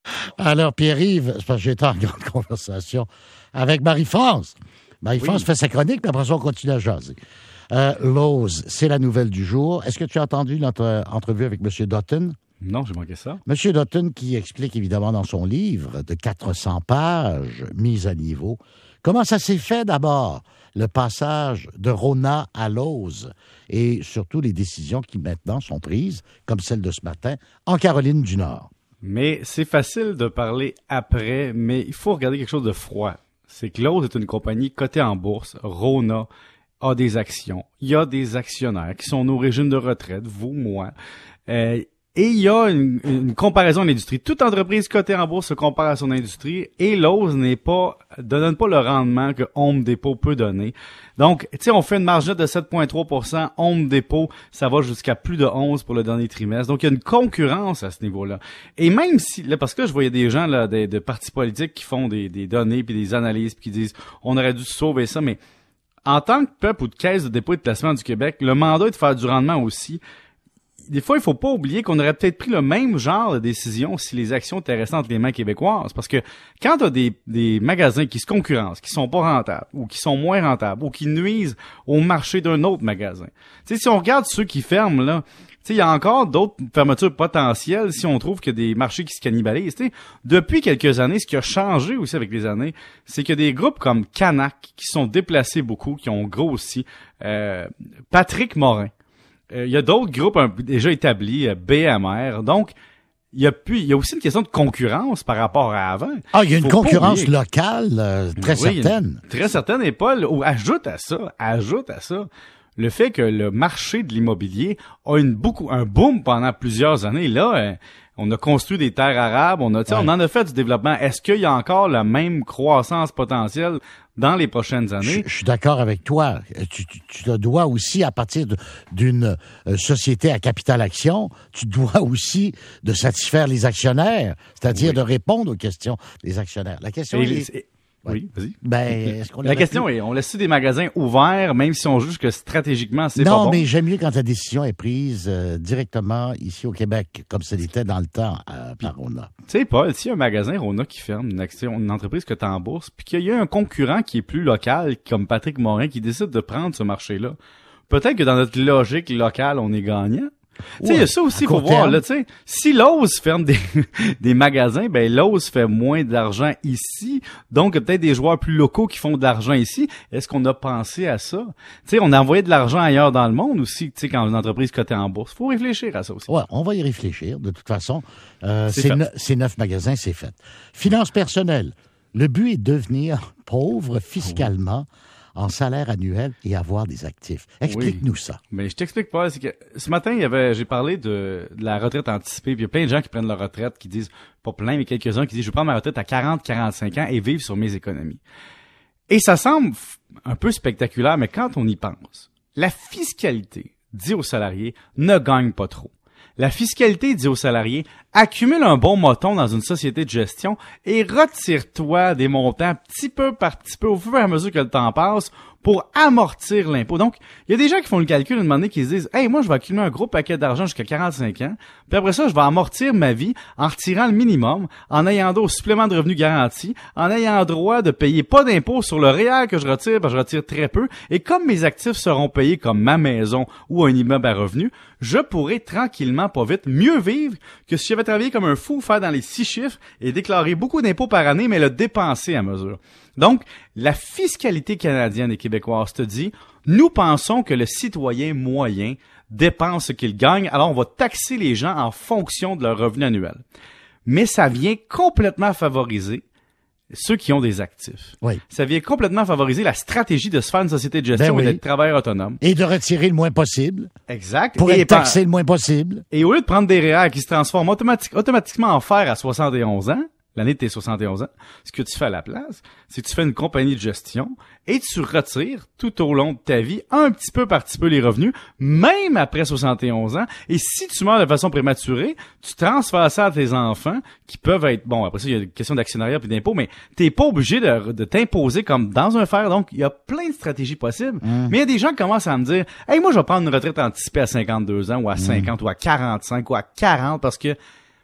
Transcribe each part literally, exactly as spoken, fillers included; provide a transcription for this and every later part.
Alors, Pierre-Yves, c'est parce que j'étais en grande conversation avec Marie-France. Marie-France oui. fait sa chronique, mais après ça, on continue à jaser. Euh, Lowe's, c'est la nouvelle du jour. Est-ce que tu as entendu notre euh, entrevue avec M. Dutton? Non, j'ai manqué ça. M. Dutton qui explique évidemment dans son livre de quatre cents pages, mise à niveau, comment ça s'est fait d'abord, le passage de Rona à Lowe's et surtout les décisions qui maintenant sont prises, comme celle de ce matin, en Caroline du Nord. Mais c'est facile de parler après, mais il faut regarder quelque chose de froid. C'est que Lowe's est une compagnie cotée en bourse. Rona a des actions. Il y a des actionnaires qui sont au régime de retraite, vous, moi. Euh, et il y a une, une comparaison à l'industrie. Toute entreprise cotée en bourse se compare à son industrie et Lowe's n'est pas, donne pas le rendement que Home Depot peut donner. Donc, tu sais, on fait une marge nette de sept virgule trois pour cent. Home Depot, ça va jusqu'à plus de onze pour le dernier trimestre. Donc, il y a une concurrence à ce niveau-là. Et même si, là, parce que là, je voyais des gens, là, de, de partis politiques qui font des, des données puis des analyses puis qui disent, on aurait dû sauver ça, mais en tant que peuple ou de caisse de dépôt et de placement du Québec, le mandat est de faire du rendement aussi. Des fois, il faut pas oublier qu'on aurait peut-être pris le même genre de décision si les actions étaient restées entre les mains québécoises. Parce que quand tu as des, des magasins qui se concurrencent, qui sont pas rentables, ou qui sont moins rentables, ou qui nuisent au marché d'un autre magasin. Tu sais, si on regarde ceux qui ferment, là, tu sais, il y a encore d'autres fermetures potentielles si on trouve qu'il y a des marchés qui se cannibalisent. Tu sais, depuis quelques années, ce qui a changé aussi avec les années, c'est qu'il y a des groupes comme Canac qui sont déplacés beaucoup, qui ont grossi. Euh, Patrick Morin. Il y a d'autres groupes un, déjà établis, B M R. Donc, il y a puis il y a aussi une question de concurrence par rapport à avant. Ah, il y a une concurrence locale euh, très oui, certaine. Une, très certaine. Et Paul, ou ajoute à ça, ajoute à ça, le fait que le marché de l'immobilier a une beaucoup un boom pendant plusieurs années. Là, euh, on a construit des terres arabes, on a, ouais. on en a fait du développement. Est-ce qu'il y a encore la même croissance potentielle dans les prochaines années? Je, je suis d'accord avec toi. Tu, tu, tu te dois aussi, à partir de, d'une euh, société à capital action, tu dois aussi de satisfaire les actionnaires, c'est-à-dire oui. de répondre aux questions des actionnaires. La question et est... Les, et... Ouais. Oui, vas-y. Ben, est-ce qu'on la question plus... est, on laisse des magasins ouverts, même si on juge que stratégiquement, c'est non, pas bon? Non, mais j'aime mieux quand la décision est prise euh, directement ici au Québec, comme ça l'était dans le temps euh, par Rona. Tu sais, Paul, s'il y a un magasin Rona qui ferme, une, action, une entreprise que tu as en bourse, puis qu'il y a un concurrent qui est plus local, comme Patrick Morin, qui décide de prendre ce marché-là, peut-être que dans notre logique locale, on est gagnant. Tu sais, il y a ça aussi, il faut voir, là, tu sais. Si Lowe's ferme des, des magasins, ben, Lowe's fait moins d'argent ici. Donc, peut-être des joueurs plus locaux qui font de l'argent ici. Est-ce qu'on a pensé à ça? Tu sais, on a envoyé de l'argent ailleurs dans le monde aussi, tu sais, quand une entreprise cotée en bourse. Faut réfléchir à ça aussi. Ouais, on va y réfléchir. De toute façon, euh, c'est, c'est, ne, c'est neuf magasins, c'est fait. Finances personnelles. Le but est de devenir pauvre fiscalement. Oh. En salaire annuel et avoir des actifs. Explique-nous oui. ça. Mais je t'explique pas. C'est que ce matin, il y avait, j'ai parlé de, de la retraite anticipée. Puis il y a plein de gens qui prennent leur retraite, qui disent, pas plein, mais quelques-uns qui disent, je vais prendre ma retraite à quarante à quarante-cinq ans et vivre sur mes économies. Et ça semble un peu spectaculaire, mais quand on y pense, la fiscalité dit aux salariés ne gagne pas trop. La fiscalité dit aux salariés, accumule un bon moton dans une société de gestion et retire-toi des montants petit peu par petit peu au fur et à mesure que le temps passe pour amortir l'impôt. Donc, il y a des gens qui font le calcul une année qui se disent « Hey, moi, je vais accumuler un gros paquet d'argent jusqu'à quarante-cinq ans, puis après ça, je vais amortir ma vie en retirant le minimum, en ayant droit au supplément de revenus garanti, en ayant droit de payer pas d'impôt sur le réel que je retire, parce que je retire très peu, et comme mes actifs seront payés comme ma maison ou un immeuble à revenus, je pourrai tranquillement, pas vite, mieux vivre que si j'avais travaillé comme un fou, faire dans les six chiffres et déclarer beaucoup d'impôts par année, mais le dépenser à mesure. » Donc, la fiscalité canadienne et québécoise te dit, nous pensons que le citoyen moyen dépense ce qu'il gagne, alors on va taxer les gens en fonction de leur revenu annuel. Mais ça vient complètement favoriser ceux qui ont des actifs. Oui. Ça vient complètement favoriser la stratégie de se faire une société de gestion ben oui. et d'être travailleur autonome. Et de retirer le moins possible. Exact. Pour et être taxé par... le moins possible. Et au lieu de prendre des R E E R qui se transforment automatique, automatiquement en fer à soixante et onze ans, l'année de tes soixante et onze ans, ce que tu fais à la place, c'est que tu fais une compagnie de gestion et tu retires tout au long de ta vie un petit peu par petit peu les revenus, même après soixante et onze ans. Et si tu meurs de façon prématurée, tu transfères ça à tes enfants qui peuvent être... Bon, après ça, il y a une question d'actionnariat puis d'impôt, mais t'es pas obligé de, de t'imposer comme dans un fer. Donc, il y a plein de stratégies possibles. Mmh. Mais il y a des gens qui commencent à me dire « Hey, moi, je vais prendre une retraite anticipée à cinquante-deux ans ou à cinquante mmh. ou à quarante-cinq ou à quarante parce que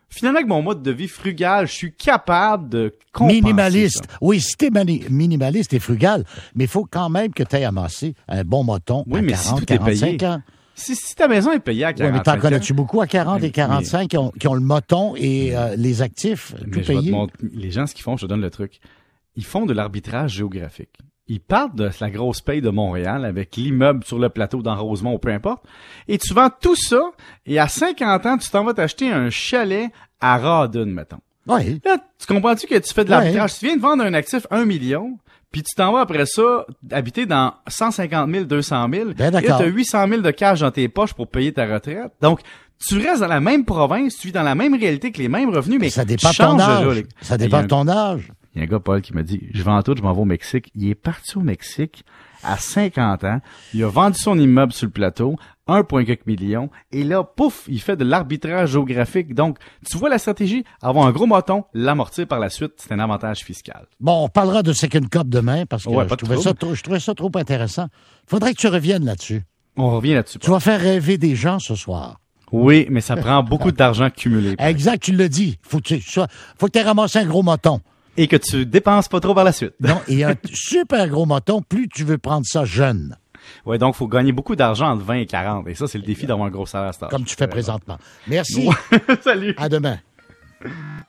Finalement, avec mon mode de vie frugal, je suis capable de compenser Minimaliste. ça. Oui, si t'es mani- minimaliste et frugal, mais il faut quand même que tu aies amassé un bon moton Oui, à mais si quarante, tout est payé. quarante-cinq ans. Si, si ta maison est payée à Oui, quarante mais t'en connais-tu beaucoup à quarante et quarante-cinq qui ont, qui ont le moton et euh, les actifs Mais tout je vais te payés? montrer- les gens, ce qu'ils font, je te donne le truc. Ils font de l'arbitrage géographique. Ils partent de la grosse paye de Montréal avec l'immeuble sur le plateau dans Rosemont ou peu importe. Et tu vends tout ça et à cinquante ans, tu t'en vas t'acheter un chalet à Rawdon, mettons. Oui. Là, tu comprends-tu que tu fais de l'arbitrage? Tu viens de vendre un actif un million, puis tu t'en vas après ça habiter dans cent cinquante mille, deux cent mille. Ben, et là, d'accord. tu as huit cent mille de cash dans tes poches pour payer ta retraite. Donc, tu restes dans la même province, tu vis dans la même réalité que les mêmes revenus, mais Ça tu dépend de ton changes âge. déjà, les- Ça Il y a dépend un- de ton âge. Il y a un gars, Paul, qui m'a dit, je vends tout, je m'en vais au Mexique. Il est parti au Mexique à cinquante ans. Il a vendu son immeuble sur le plateau, un virgule quelques millions. Et là, pouf, il fait de l'arbitrage géographique. Donc, tu vois la stratégie? Avoir un gros moton, l'amortir par la suite, c'est un avantage fiscal. Bon, on parlera de Second Cup demain parce que Ouais, je, pas de trouvais ça trouble. trop, je trouvais ça trop intéressant. Faudrait que tu reviennes là-dessus. On revient là-dessus. Tu vas faire rêver des gens ce soir. Oui, mais ça prend beaucoup d'argent cumulé. Exact, tu le dis. Faut que tu sois- faut que tu aies ramassé un gros moton. Et que tu dépenses pas trop par la suite. Non, et un super gros moton, plus tu veux prendre ça jeune, Ouais, donc, faut gagner beaucoup d'argent entre vingt et quarante. Et ça, c'est le défi d'avoir un gros salaire à cet âge. comme tu fais présentement. Merci. Salut. À demain.